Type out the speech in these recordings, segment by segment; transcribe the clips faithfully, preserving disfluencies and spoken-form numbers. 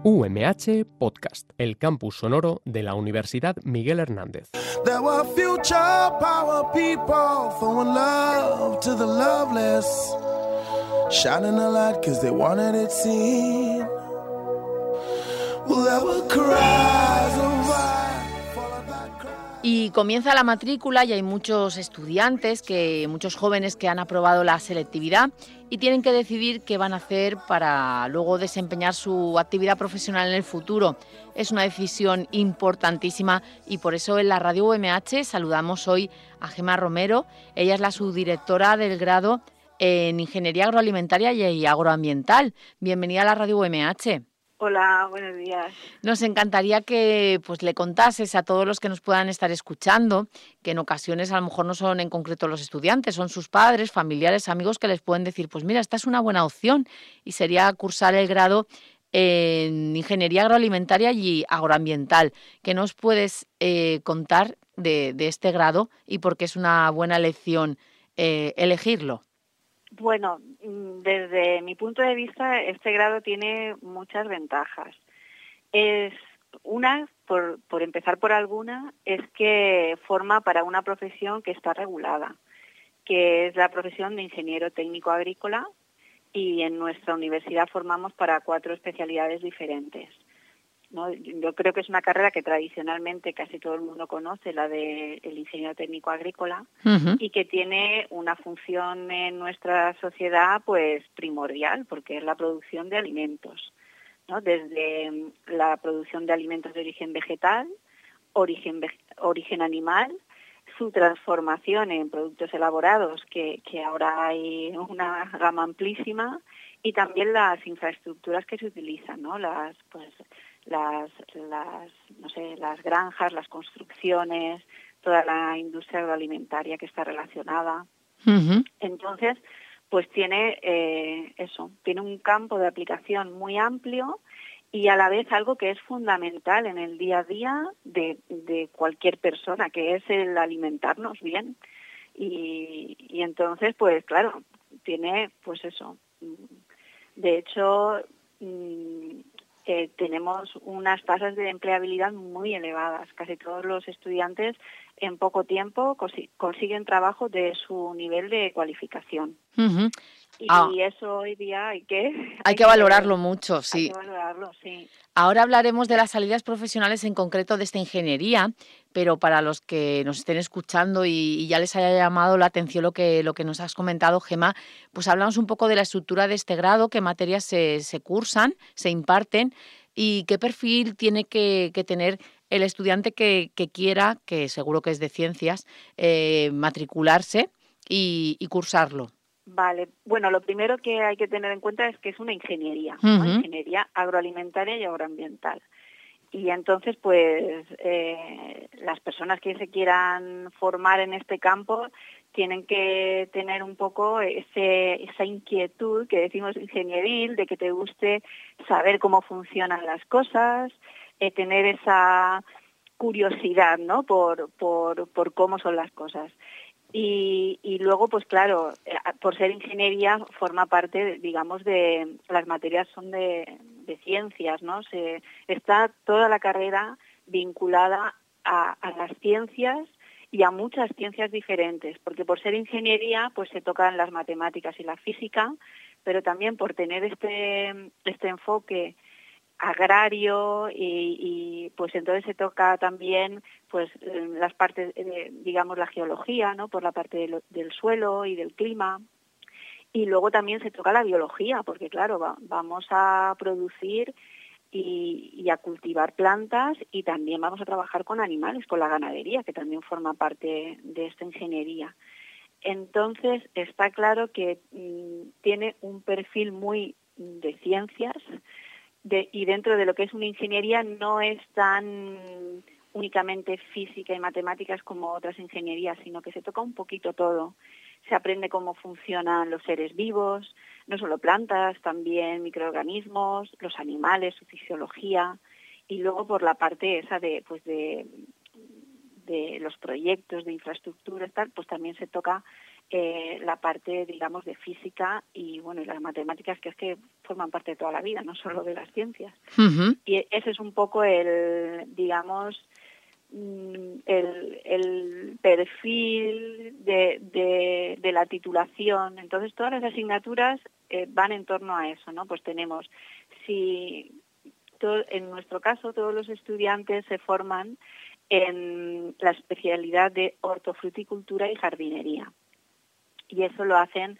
U M H Podcast, el campus sonoro de la Universidad Miguel Hernández. There were future power people throwing love to the loveless, shining a light cause they wanted it seen. Well, there were cries of why, followed by cries. Y comienza la matrícula y hay muchos estudiantes, que, muchos jóvenes que han aprobado la selectividad y tienen que decidir qué van a hacer para luego desempeñar su actividad profesional en el futuro. Es una decisión importantísima y por eso en la Radio U M H saludamos hoy a Gemma Romero. Ella es la subdirectora del grado en Ingeniería Agroalimentaria y Agroambiental. Bienvenida a la Radio U M H. Hola, buenos días. Nos encantaría que pues, le contases a todos los que nos puedan estar escuchando, que en ocasiones a lo mejor no son en concreto los estudiantes, son sus padres, familiares, amigos que les pueden decir, pues mira, esta es una buena opción y sería cursar el grado en Ingeniería Agroalimentaria y Agroambiental. ¿Qué nos puedes eh, contar de, de este grado y por qué es una buena elección eh, elegirlo? Bueno, desde mi punto de vista, este grado tiene muchas ventajas. Es una, por, por empezar por alguna, es que forma para una profesión que está regulada, que es la profesión de ingeniero técnico agrícola, y en nuestra universidad formamos para cuatro especialidades diferentes, ¿no? Yo creo que es una carrera que tradicionalmente casi todo el mundo conoce, la de el ingeniero técnico agrícola, uh-huh. y que tiene una función en nuestra sociedad pues primordial, porque es la producción de alimentos, ¿no? Desde la producción de alimentos de origen vegetal, origen, origen animal, su transformación en productos elaborados, que, que ahora hay una gama amplísima, y también las infraestructuras que se utilizan, ¿no? Las, pues, las, las, no sé, las granjas, las construcciones, toda la industria agroalimentaria que está relacionada. Uh-huh. Entonces, pues tiene eh, eso, tiene un campo de aplicación muy amplio y a la vez algo que es fundamental en el día a día de, de cualquier persona, que es el alimentarnos bien. Y, y entonces, pues claro, tiene, pues eso. De hecho, eh, tenemos unas tasas de empleabilidad muy elevadas. Casi todos los estudiantes en poco tiempo consi- consiguen trabajo de su nivel de cualificación. Uh-huh. Y ah. eso hoy día hay que... Hay, hay que valorarlo que, mucho, sí. Hay que valorarlo, sí. Ahora hablaremos de las salidas profesionales en concreto de esta ingeniería, pero para los que nos estén escuchando y, y ya les haya llamado la atención lo que, lo que nos has comentado, Gemma, pues hablamos un poco de la estructura de este grado, qué materias se, se cursan, se imparten y qué perfil tiene que, que tener el estudiante que, que quiera, que seguro que es de ciencias, eh, matricularse y, y cursarlo. Vale, bueno, lo primero que hay que tener en cuenta es que es una ingeniería, uh-huh. ¿no? Ingeniería agroalimentaria y agroambiental. Y entonces, pues, eh, las personas que se quieran formar en este campo tienen que tener un poco ese, esa inquietud que decimos ingenieril, de que te guste saber cómo funcionan las cosas, eh, tener esa curiosidad, ¿no? Por, por, por cómo son las cosas. Y, y luego, pues claro, por ser ingeniería forma parte, digamos, de las materias son de, de ciencias, ¿no? Se, está toda la carrera vinculada a, a las ciencias y a muchas ciencias diferentes, porque por ser ingeniería, pues se tocan las matemáticas y la física, pero también por tener este, este enfoque agrario y, y pues entonces se toca también pues las partes de, digamos la geología, ¿no? Por la parte de lo, del suelo y del clima, y luego también se toca la biología, porque claro, va, vamos a producir y, y a cultivar plantas, y también vamos a trabajar con animales, con la ganadería, que también forma parte de esta ingeniería. Entonces está claro que mmm, tiene un perfil muy de ciencias. De, y dentro de lo que es una ingeniería no es tan únicamente física y matemáticas como otras ingenierías, sino que se toca un poquito todo. Se aprende cómo funcionan los seres vivos, no solo plantas, también microorganismos, los animales, su fisiología, y luego por la parte esa de pues de, de los proyectos de infraestructuras, tal, pues también se toca eh, la parte, digamos, de física y, bueno, y las matemáticas, que es que forman parte de toda la vida, no solo de las ciencias. Uh-huh. Y ese es un poco el, digamos, el, el perfil de, de, de la titulación. Entonces, todas las asignaturas eh, van en torno a eso, ¿no? Pues tenemos, si todo, en nuestro caso, todos los estudiantes se forman en la especialidad de hortofruticultura y jardinería. Y eso lo hacen,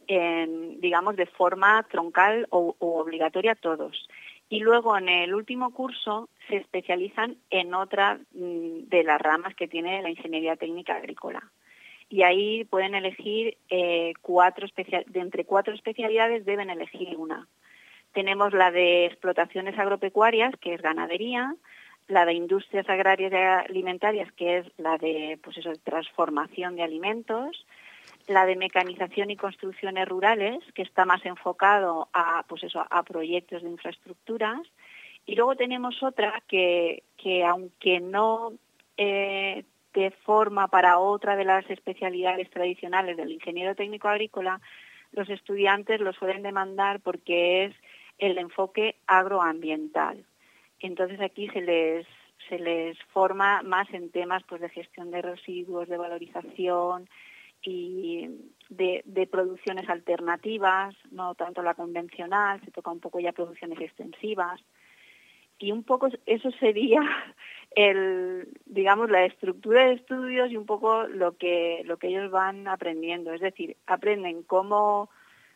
en, digamos, de forma troncal o, o obligatoria todos. Y luego en el último curso se especializan en otra de las ramas que tiene la ingeniería técnica agrícola. Y ahí pueden elegir eh, cuatro especial, de entre cuatro especialidades deben elegir una. Tenemos la de explotaciones agropecuarias, que es ganadería, la de industrias agrarias y alimentarias, que es la de, pues eso, transformación de alimentos, la de mecanización y construcciones rurales, que está más enfocado a, pues eso, a proyectos de infraestructuras, y luego tenemos otra que, que aunque no eh, te forma para otra de las especialidades tradicionales del ingeniero técnico agrícola, los estudiantes lo suelen demandar porque es el enfoque agroambiental. Entonces aquí se les se les forma más en temas, pues, de gestión de residuos, de valorización y de, de producciones alternativas, no tanto la convencional, se toca un poco ya producciones extensivas. Y un poco eso sería el, digamos, la estructura de estudios y un poco lo que lo que ellos van aprendiendo. Es decir, aprenden cómo,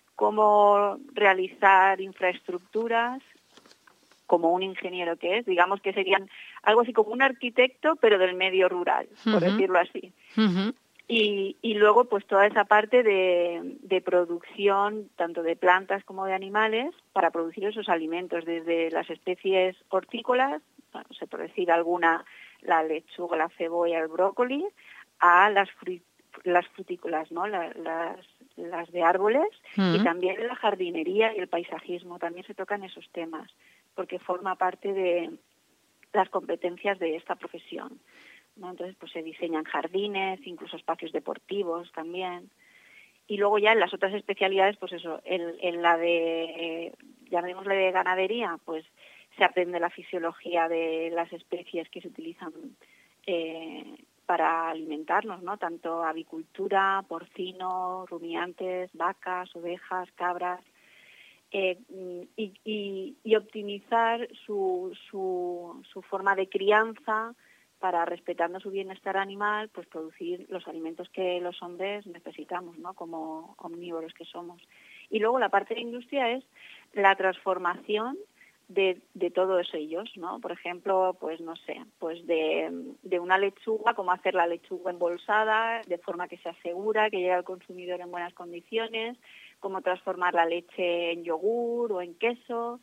cómo realizar infraestructuras, como un ingeniero que es, digamos que serían algo así como un arquitecto, pero del medio rural, uh-huh. por decirlo así. Uh-huh. Y, y luego pues toda esa parte de, de producción, tanto de plantas como de animales, para producir esos alimentos, desde las especies hortícolas, bueno, se puede decir alguna, la lechuga, la cebolla, el brócoli, a las, frit, las frutícolas, ¿no? La, las, las de árboles, uh-huh. y también la jardinería y el paisajismo, también se tocan esos temas, porque forma parte de las competencias de esta profesión, ¿no? Entonces, pues se diseñan jardines, incluso espacios deportivos también. Y luego ya en las otras especialidades, pues eso, en, en la de, eh, llamémosle de ganadería, pues se aprende la fisiología de las especies que se utilizan eh, para alimentarnos, ¿no? Tanto avicultura, porcino, rumiantes, vacas, ovejas, cabras. Eh, y, y, y optimizar su, su, su forma de crianza para, respetando su bienestar animal, pues producir los alimentos que los hombres necesitamos, ¿no? Como omnívoros que somos. Y luego la parte de industria es la transformación de, de todos ellos, ¿no? Por ejemplo, pues no sé, pues de, de una lechuga, cómo hacer la lechuga embolsada de forma que sea segura, que llegue al consumidor en buenas condiciones, cómo transformar la leche en yogur o en queso,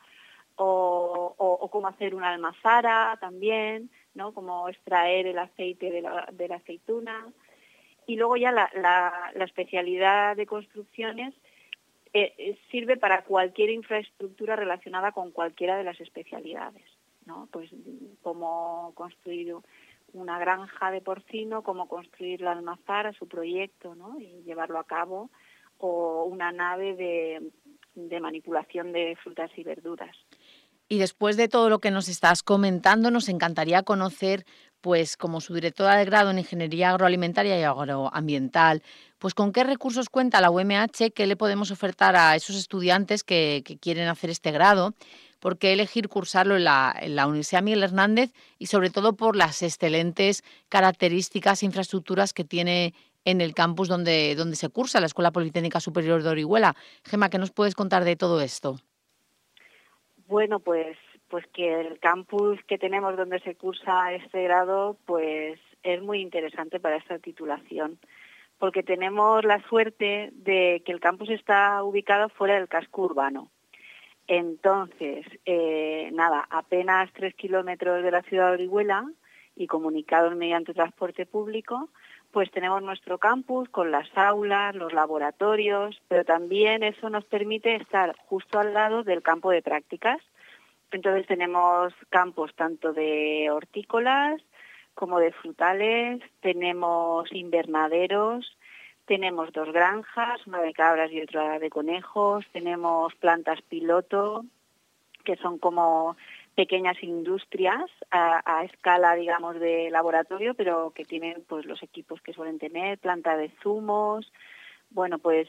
o, o, o cómo hacer una almazara también, ¿no? Cómo extraer el aceite de la, de la aceituna. Y luego ya la, la, la especialidad de construcciones eh, sirve para cualquier infraestructura relacionada con cualquiera de las especialidades, ¿no? Pues cómo construir una granja de porcino, cómo construir la almazara, su proyecto, ¿no? Y llevarlo a cabo, o una nave de, de manipulación de frutas y verduras. Y después de todo lo que nos estás comentando, nos encantaría conocer, pues como subdirectora de grado en Ingeniería Agroalimentaria y Agroambiental, pues con qué recursos cuenta la U M H, qué le podemos ofertar a esos estudiantes que, que quieren hacer este grado, por qué elegir cursarlo en la, en la Universidad Miguel Hernández y sobre todo por las excelentes características e infraestructuras que tiene en el campus donde, donde se cursa, la Escuela Politécnica Superior de Orihuela. Gemma, ¿qué nos puedes contar de todo esto? Bueno, pues pues que el campus que tenemos donde se cursa este grado pues es muy interesante para esta titulación, porque tenemos la suerte de que el campus está ubicado fuera del casco urbano. Entonces, eh, nada, apenas tres kilómetros de la ciudad de Orihuela y comunicados mediante transporte público, pues tenemos nuestro campus con las aulas, los laboratorios, pero también eso nos permite estar justo al lado del campo de prácticas. Entonces tenemos campos tanto de hortícolas como de frutales, tenemos invernaderos, Tenemos dos granjas, una de cabras y otra de conejos. Tenemos plantas piloto, que son como pequeñas industrias a, a escala, digamos, de laboratorio, pero que tienen pues los equipos que suelen tener, planta de zumos, bueno, pues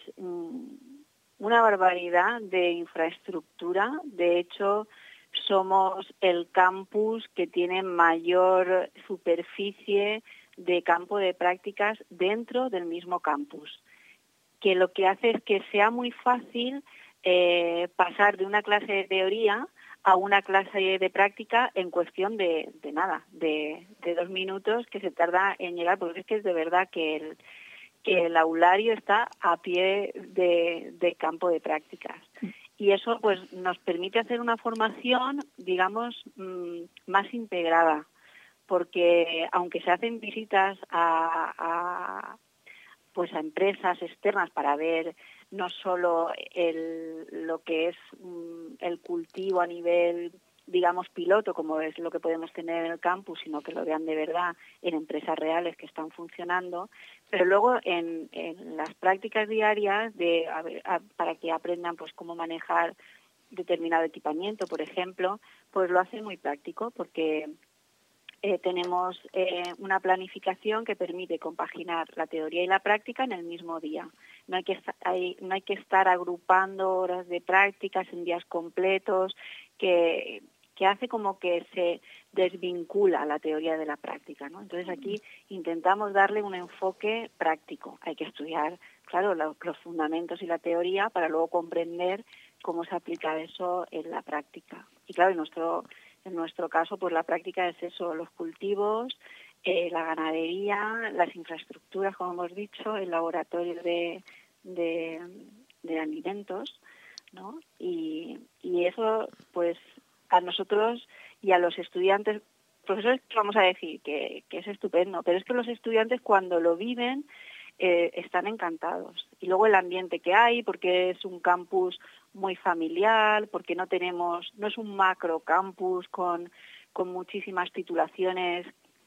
una barbaridad de infraestructura. De hecho, somos el campus que tiene mayor superficie de campo de prácticas dentro del mismo campus, que lo que hace es que sea muy fácil eh, pasar de una clase de teoría a una clase de práctica en cuestión de, de nada, de, de dos minutos que se tarda en llegar, porque es que es de verdad que el, que el aulario está a pie de, de campo de prácticas. Y eso pues nos permite hacer una formación, digamos, mmm, más integrada, porque aunque se hacen visitas a, a pues a empresas externas para ver no solo el, lo que es um, el cultivo a nivel, digamos, piloto, como es lo que podemos tener en el campus, sino que lo vean de verdad en empresas reales que están funcionando, pero luego en, en las prácticas diarias de a ver, a, para que aprendan pues cómo manejar determinado equipamiento, por ejemplo, pues lo hace muy práctico, porque Eh, tenemos eh, una planificación que permite compaginar la teoría y la práctica en el mismo día. No hay que estar, hay, no hay que estar agrupando horas de prácticas en días completos, que, que hace como que se desvincula la teoría de la práctica, ¿no? Entonces aquí intentamos darle un enfoque práctico. Hay que estudiar, claro, los, los fundamentos y la teoría para luego comprender cómo se aplica eso en la práctica. Y claro, en nuestro En nuestro caso, pues la práctica es eso, los cultivos, eh, la ganadería, las infraestructuras, como hemos dicho, el laboratorio de, de, de alimentos, ¿no? Y, y eso, pues, a nosotros y a los estudiantes, profesores, vamos a decir que, que es estupendo, pero es que los estudiantes cuando lo viven eh, están encantados. Y luego el ambiente que hay, porque es un campus muy familiar, porque no tenemos, no es un macro campus con, con muchísimas titulaciones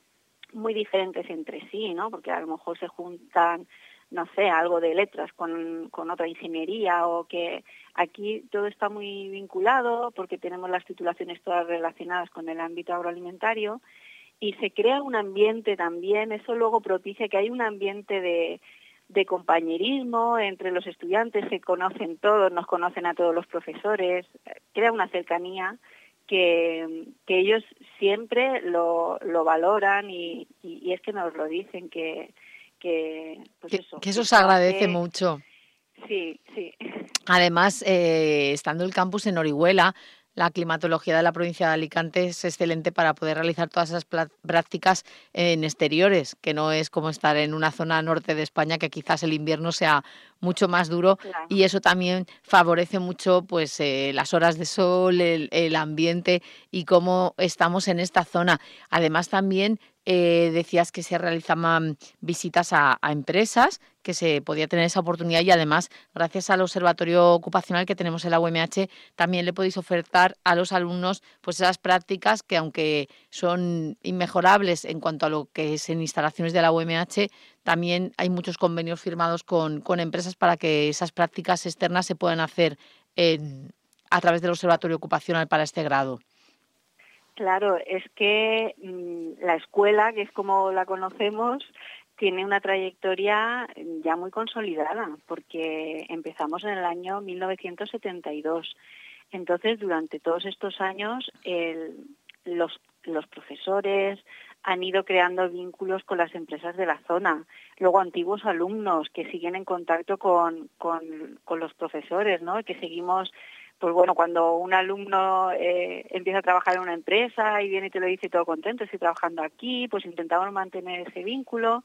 muy diferentes entre sí, ¿no? Porque a lo mejor se juntan, no sé, algo de letras con, con otra ingeniería, o que aquí todo está muy vinculado porque tenemos las titulaciones todas relacionadas con el ámbito agroalimentario, y se crea un ambiente también, eso luego propicia que hay un ambiente de de compañerismo entre los estudiantes, se conocen todos, nos conocen a todos los profesores, crea una cercanía que, que ellos siempre lo, lo valoran y, y, y es que nos lo dicen, que, que pues que, eso. Que eso se agradece hace... mucho. Sí, sí. Además, eh, estando el campus en Orihuela, la climatología de la provincia de Alicante es excelente para poder realizar todas esas prácticas en exteriores, que no es como estar en una zona norte de España, que quizás el invierno sea mucho más duro, Claro. Y eso también favorece mucho pues eh, las horas de sol, el, el ambiente y cómo estamos en esta zona. Además también eh, decías que se realizaban visitas a, a empresas, que se podía tener esa oportunidad, y además, gracias al observatorio ocupacional que tenemos en la U M H, también le podéis ofertar a los alumnos pues esas prácticas que, aunque son inmejorables en cuanto a lo que es en instalaciones de la U M H, también hay muchos convenios firmados con, con empresas para que esas prácticas externas se puedan hacer en, a través del observatorio ocupacional para este grado. Claro, es que mmm, la escuela, que es como la conocemos, tiene una trayectoria ya muy consolidada, porque empezamos en el año mil novecientos setenta y dos. Entonces, durante todos estos años, el, los, los profesores han ido creando vínculos con las empresas de la zona. Luego, antiguos alumnos que siguen en contacto con, con, con los profesores, ¿no? Que seguimos... Pues bueno, cuando un alumno eh, empieza a trabajar en una empresa y viene y te lo dice todo contento, estoy trabajando aquí, pues intentamos mantener ese vínculo.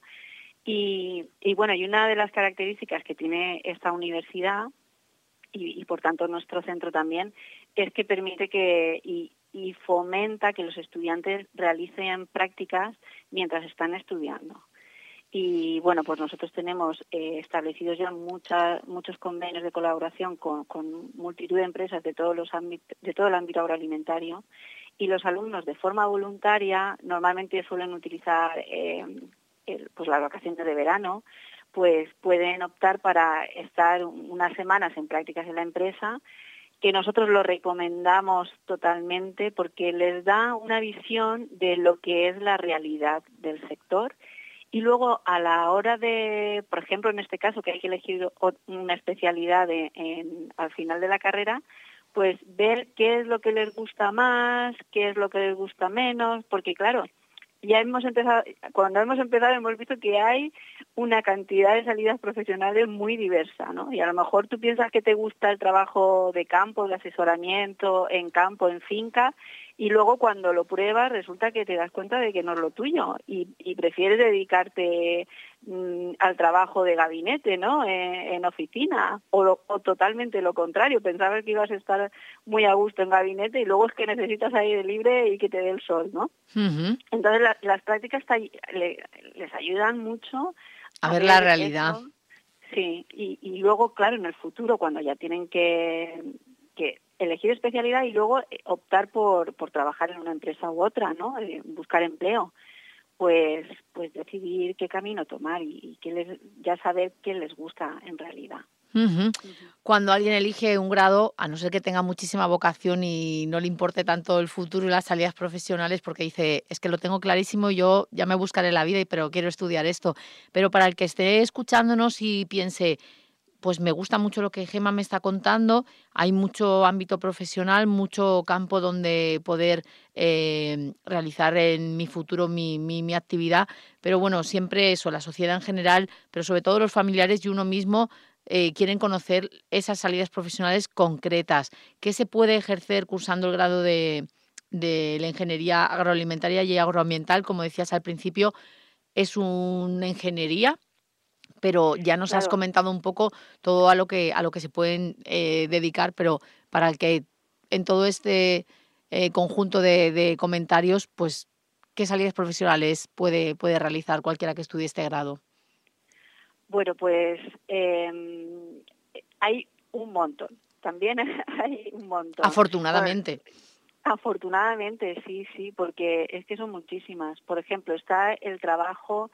Y, y bueno, y una de las características que tiene esta universidad, y, y por tanto nuestro centro también, es que permite que y, y fomenta que los estudiantes realicen prácticas mientras están estudiando. Y bueno, pues nosotros tenemos eh, establecidos ya mucha, muchos convenios de colaboración con, con multitud de empresas de todos los ámbitos, de todo el ámbito agroalimentario, y los alumnos de forma voluntaria normalmente suelen utilizar eh, el, pues las vacaciones de verano, pues pueden optar para estar unas semanas en prácticas en la empresa, que nosotros lo recomendamos totalmente porque les da una visión de lo que es la realidad del sector. Y luego, a la hora de, por ejemplo, en este caso, que hay que elegir una especialidad de, en, al final de la carrera, pues ver qué es lo que les gusta más, qué es lo que les gusta menos, porque claro, ya hemos empezado, cuando hemos empezado hemos visto que hay una cantidad de salidas profesionales muy diversa, ¿no? Y a lo mejor tú piensas que te gusta el trabajo de campo, de asesoramiento en campo, en finca, y luego cuando lo pruebas resulta que te das cuenta de que no es lo tuyo y, y prefieres dedicarte mmm, al trabajo de gabinete, ¿no? En, en oficina, o, lo, o totalmente lo contrario, pensabas que ibas a estar muy a gusto en gabinete y luego es que necesitas aire libre y que te dé el sol, ¿no? Uh-huh. Entonces la, las prácticas te, le, les ayudan mucho a, a ver, ver la realidad. Eso. Sí, y, y luego, claro, en el futuro, cuando ya tienen que, que elegir especialidad y luego optar por, por trabajar en una empresa u otra, ¿no? Eh, buscar empleo, pues pues decidir qué camino tomar y, y que les, ya saber qué les gusta en realidad. Uh-huh. Uh-huh. Cuando alguien elige un grado, a no ser que tenga muchísima vocación y no le importe tanto el futuro y las salidas profesionales, porque dice, es que lo tengo clarísimo, yo ya me buscaré la vida, pero quiero estudiar esto. Pero para el que esté escuchándonos y piense, pues me gusta mucho lo que Gemma me está contando, hay mucho ámbito profesional, mucho campo donde poder eh, realizar en mi futuro mi, mi, mi actividad, pero bueno, siempre eso, la sociedad en general, pero sobre todo los familiares y uno mismo, Eh, quieren conocer esas salidas profesionales concretas. ¿Qué se puede ejercer cursando el grado de, de la ingeniería agroalimentaria y agroambiental? Como decías al principio, es una ingeniería, pero ya nos Claro. has comentado un poco todo a lo que, a lo que se pueden eh, dedicar, pero para el que en todo este eh, conjunto de, de comentarios, pues, ¿qué salidas profesionales puede, puede realizar cualquiera que estudie este grado? Bueno, pues eh, hay un montón, también hay un montón. Afortunadamente. Bueno, afortunadamente, sí, sí, porque es que son muchísimas. Por ejemplo, está el trabajo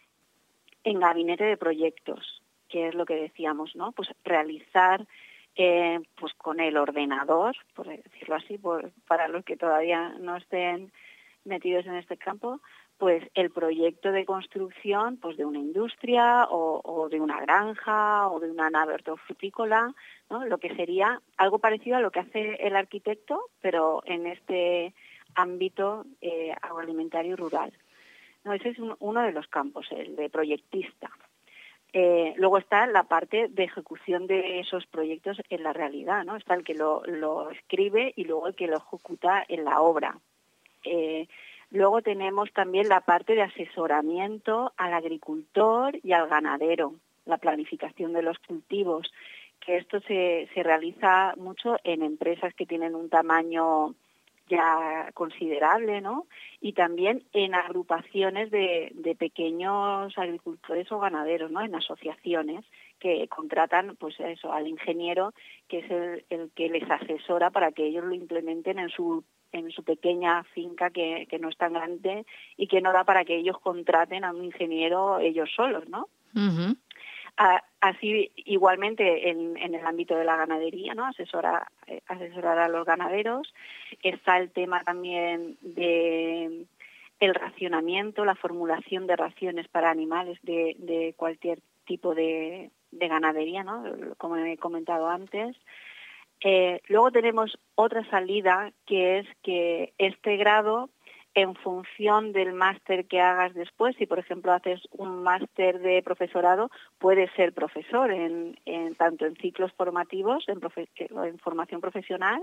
en gabinete de proyectos, que es lo que decíamos, ¿no? Pues realizar eh, pues con el ordenador, por decirlo así, por, para los que todavía no estén metidos en este campo, pues el proyecto de construcción pues de una industria o, o de una granja o de una nave hortofrutícola, ¿no? Lo que sería algo parecido a lo que hace el arquitecto, pero en este ámbito eh, agroalimentario y rural. No, ese es un, uno de los campos, el de proyectista. Eh, luego está la parte de ejecución de esos proyectos en la realidad, ¿no? Está el que lo, lo escribe y luego el que lo ejecuta en la obra. Eh, luego tenemos también la parte de asesoramiento al agricultor y al ganadero, la planificación de los cultivos, que esto se, se realiza mucho en empresas que tienen un tamaño ya considerable, ¿no? Y también en agrupaciones de, de pequeños agricultores o ganaderos, ¿no? En asociaciones que contratan, pues eso, al ingeniero, que es el, el que les asesora para que ellos lo implementen en su en su pequeña finca que, que no es tan grande y que no da para que ellos contraten a un ingeniero ellos solos, ¿no? Uh-huh. A, así igualmente en, en el ámbito de la ganadería, ¿no? Asesora, eh, asesorar a los ganaderos. Está el tema también de el racionamiento, la formulación de raciones para animales de, de cualquier tipo de, de ganadería, ¿no? Como he comentado antes. Eh, luego tenemos otra salida, que es que este grado, en función del máster que hagas después, si por ejemplo haces un máster de profesorado, puedes ser profesor en, en tanto en ciclos formativos, en, profe, en formación profesional,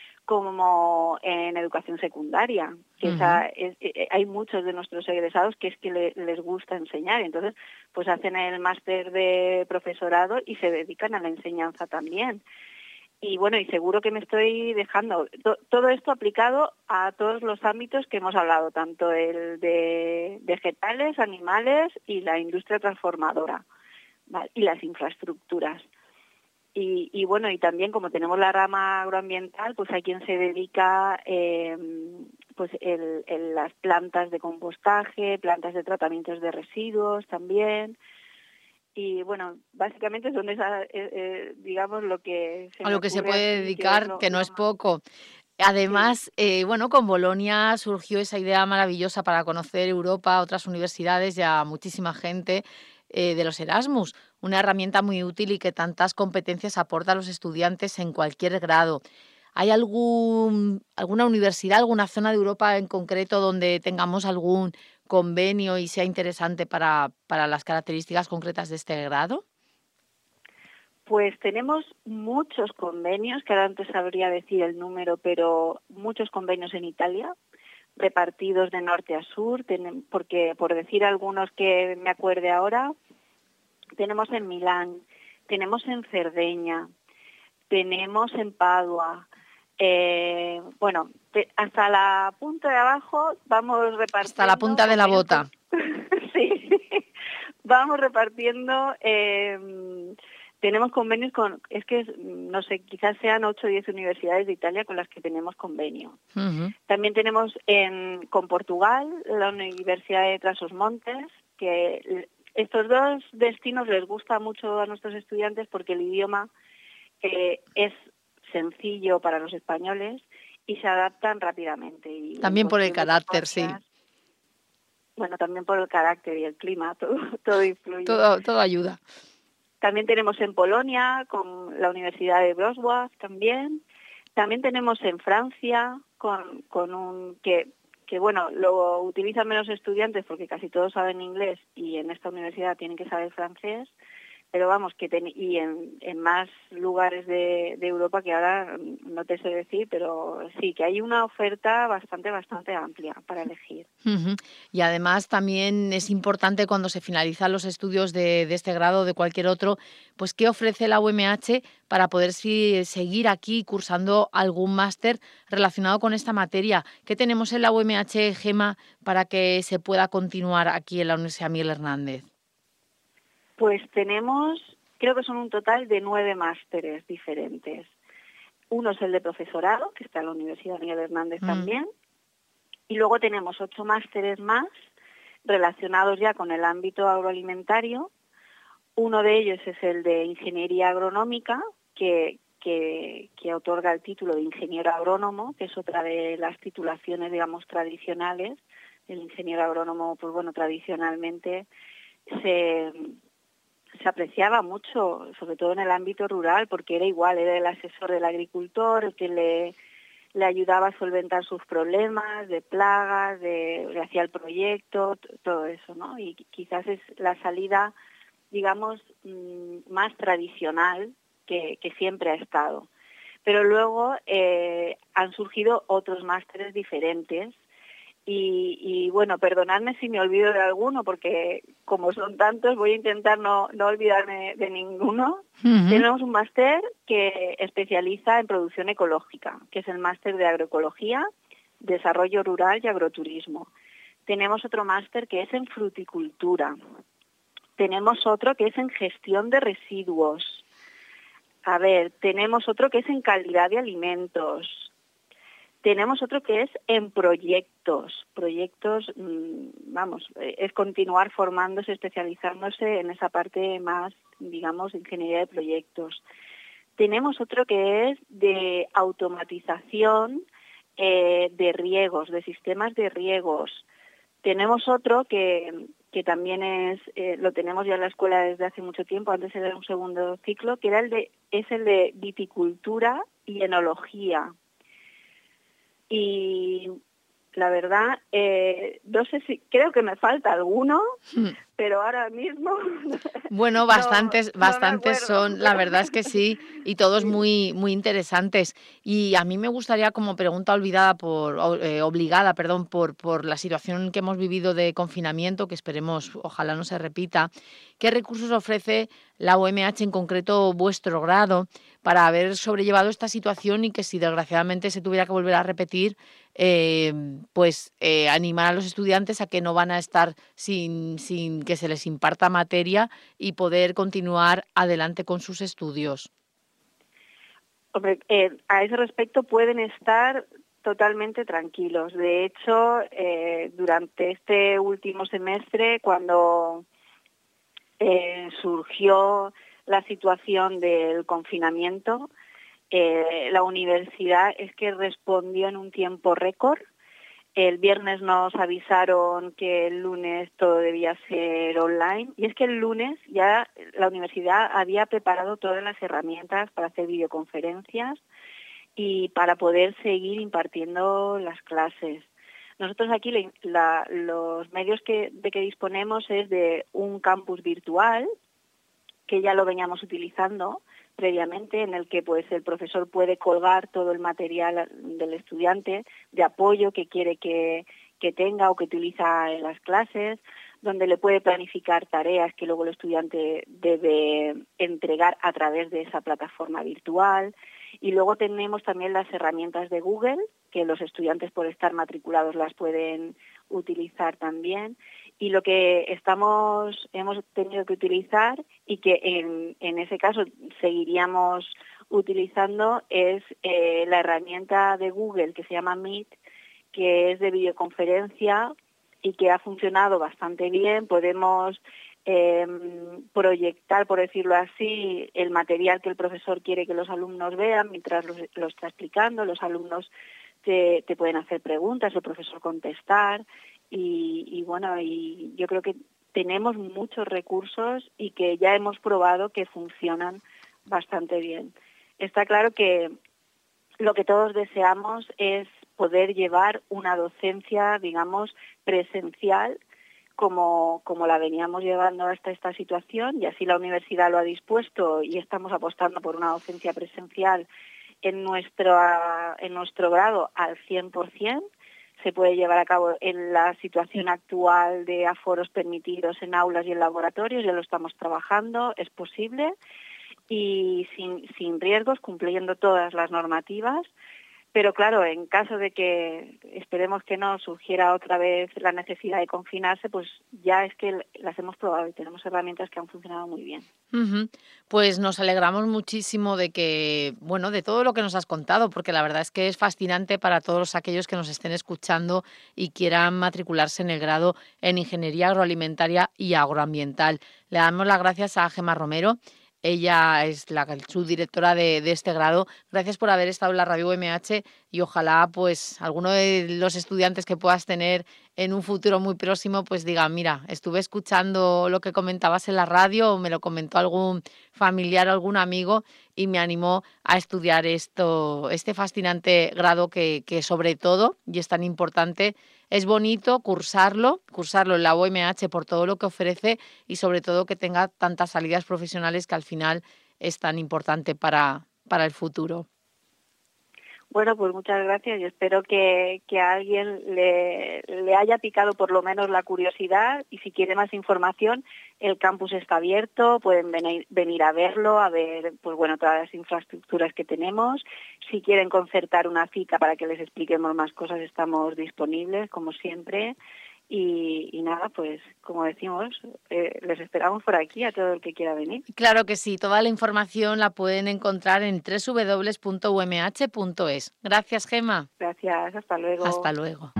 como en educación secundaria. Que uh-huh. esa es, eh, hay muchos de nuestros egresados que es que le, les gusta enseñar, entonces pues hacen el máster de profesorado y se dedican a la enseñanza también. Y bueno, y seguro que me estoy dejando todo esto aplicado a todos los ámbitos que hemos hablado, tanto el de vegetales, animales y la industria transformadora, ¿vale? Y las infraestructuras. Y, y bueno, y también como tenemos la rama agroambiental, pues hay quien se dedica eh, pues el, el, las plantas de compostaje, plantas de tratamientos de residuos también. y bueno, básicamente son esas, eh, eh, digamos, lo que se a lo que se puede dedicar, que, lo, que no lo es más... poco. Además, sí. eh, bueno, con Bolonia surgió esa idea maravillosa para conocer Europa, otras universidades y a muchísima gente eh, de los Erasmus, una herramienta muy útil y que tantas competencias aporta a los estudiantes en cualquier grado. ¿Hay algún, alguna universidad, alguna zona de Europa en concreto donde tengamos algún convenio y sea interesante para, para las características concretas de este grado? Pues tenemos muchos convenios, que ahora antes sabría decir el número, pero muchos convenios en Italia, repartidos de norte a sur, porque por decir algunos que me acuerde ahora, tenemos en Milán, tenemos en Cerdeña, tenemos en Padua, eh, bueno, te, hasta la punta de abajo vamos repartiendo... Hasta la punta de la bota. Sí, vamos repartiendo... Eh, tenemos convenios con, es que, no sé, quizás sean ocho o diez universidades de Italia con las que tenemos convenio. Uh-huh. También tenemos en, con Portugal, la Universidad de Trás-os-Montes, que estos dos destinos les gusta mucho a nuestros estudiantes porque el idioma eh, es sencillo para los españoles y se adaptan rápidamente. Y también por el carácter, sí. Bueno, también por el carácter y el clima, todo, todo influye. Todo, todo ayuda. También tenemos en Polonia, con la Universidad de Wrocław también. También tenemos en Francia, con, con un que, que, bueno, lo utilizan menos estudiantes porque casi todos saben inglés y en esta universidad tienen que saber francés. Pero vamos, que ten, y en, en más lugares de, de Europa que ahora no te sé decir, pero sí, que hay una oferta bastante, bastante amplia para elegir. Uh-huh. Y además también es importante cuando se finalizan los estudios de, de este grado o de cualquier otro, pues qué ofrece la U M H para poder si, seguir aquí cursando algún máster relacionado con esta materia. ¿Qué tenemos en la U M H, Gema, para que se pueda continuar aquí en la Universidad Miguel Hernández? Pues tenemos, creo que son un total de nueve másteres diferentes. Uno es el de profesorado, que está en la Universidad Miguel Hernández mm. también, y luego tenemos ocho másteres más relacionados ya con el ámbito agroalimentario. Uno de ellos es el de Ingeniería Agronómica, que, que, que otorga el título de ingeniero agrónomo, que es otra de las titulaciones, digamos, tradicionales. El ingeniero agrónomo, pues bueno, tradicionalmente se... se apreciaba mucho, sobre todo en el ámbito rural, porque era igual, era el asesor del agricultor, el que le, le ayudaba a solventar sus problemas de plagas, de, le hacía el proyecto, t- todo eso, ¿no? Y quizás es la salida, digamos, más tradicional que, que siempre ha estado. Pero luego eh, han surgido otros másteres diferentes. Y, y bueno, perdonadme si me olvido de alguno, porque como son tantos voy a intentar no, no olvidarme de ninguno. Uh-huh. Tenemos un máster que especializa en producción ecológica, que es el máster de agroecología, desarrollo rural y agroturismo. Tenemos otro máster que es en fruticultura. Tenemos otro que es en gestión de residuos. A ver, tenemos otro que es en calidad de alimentos. Tenemos otro que es en proyectos. Proyectos, vamos, es continuar formándose, especializándose en esa parte más, digamos, de ingeniería de proyectos. Tenemos otro que es de automatización eh, de riegos, de sistemas de riegos. Tenemos otro que, que también es, eh, lo tenemos ya en la escuela desde hace mucho tiempo, antes era un segundo ciclo, que era el de, es el de viticultura y enología. Y la verdad, eh, no sé si, creo que me falta alguno, hmm. pero ahora mismo... Bueno, bastantes, no, bastantes no son, la verdad es que sí, y todos sí. muy, muy interesantes. Y a mí me gustaría, como pregunta olvidada por, eh, obligada, perdón, por, por la situación que hemos vivido de confinamiento, que esperemos, ojalá no se repita, ¿qué recursos ofrece la U M H, en concreto vuestro grado, para haber sobrellevado esta situación y que si desgraciadamente se tuviera que volver a repetir, eh, pues eh, animar a los estudiantes a que no van a estar sin, sin que se les imparta materia y poder continuar adelante con sus estudios? Hombre, eh, a ese respecto pueden estar totalmente tranquilos. De hecho, eh, durante este último semestre, cuando eh, surgió la situación del confinamiento, eh, la universidad es que respondió en un tiempo récord. El viernes nos avisaron que el lunes todo debía ser online y es que el lunes ya la universidad había preparado todas las herramientas para hacer videoconferencias y para poder seguir impartiendo las clases. Nosotros aquí la, la, los medios que, de que disponemos es de un campus virtual que ya lo veníamos utilizando previamente, en el que pues el profesor puede colgar todo el material del estudiante de apoyo que quiere que, que tenga o que utiliza en las clases, donde le puede planificar tareas que luego el estudiante debe entregar a través de esa plataforma virtual. Y luego tenemos también las herramientas de Google, que los estudiantes por estar matriculados las pueden utilizar también. Y lo que estamos hemos tenido que utilizar y que en, en ese caso seguiríamos utilizando es eh, la herramienta de Google que se llama Meet, que es de videoconferencia y que ha funcionado bastante bien. Podemos eh, proyectar, por decirlo así, el material que el profesor quiere que los alumnos vean mientras lo, lo está explicando. Los alumnos te, te pueden hacer preguntas, el profesor contestar. Y, y bueno, y yo creo que tenemos muchos recursos y que ya hemos probado que funcionan bastante bien. Está claro que lo que todos deseamos es poder llevar una docencia, digamos, presencial como, como la veníamos llevando hasta esta situación, y así la universidad lo ha dispuesto y estamos apostando por una docencia presencial en nuestro, en nuestro grado al cien por ciento. Se puede llevar a cabo en la situación actual de aforos permitidos en aulas y en laboratorios, ya lo estamos trabajando, es posible, y sin, sin riesgos, cumpliendo todas las normativas. Pero claro, en caso de que, esperemos que no, surgiera otra vez la necesidad de confinarse, pues ya es que las hemos probado y tenemos herramientas que han funcionado muy bien. Uh-huh. Pues nos alegramos muchísimo de que, bueno, de todo lo que nos has contado, porque la verdad es que es fascinante para todos aquellos que nos estén escuchando y quieran matricularse en el grado en Ingeniería Agroalimentaria y Agroambiental. Le damos las gracias a Gemma Romero. Ella es la subdirectora de, de este grado. Gracias por haber estado en la Radio U M H y ojalá pues alguno de los estudiantes que puedas tener en un futuro muy próximo pues diga, mira, estuve escuchando lo que comentabas en la radio o me lo comentó algún familiar o algún amigo y me animó a estudiar esto, este fascinante grado que, que sobre todo, y es tan importante, es bonito cursarlo, cursarlo en la U M H por todo lo que ofrece y sobre todo que tenga tantas salidas profesionales que al final es tan importante para, para el futuro. Bueno, pues muchas gracias y espero que, que a alguien le, le haya picado por lo menos la curiosidad, y si quiere más información, el campus está abierto, pueden venir, venir a verlo, a ver pues bueno todas las infraestructuras que tenemos. Si quieren concertar una cita para que les expliquemos más cosas, estamos disponibles, como siempre. Y, y nada, pues como decimos, eh, les esperamos por aquí a todo el que quiera venir. Claro que sí, toda la información la pueden encontrar en doble u doble u doble u punto u m h punto es. Gracias, Gemma. Gracias, hasta luego. Hasta luego.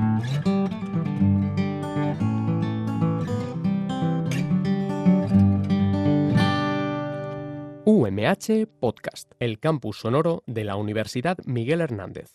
U M H Podcast, el campus sonoro de la Universidad Miguel Hernández.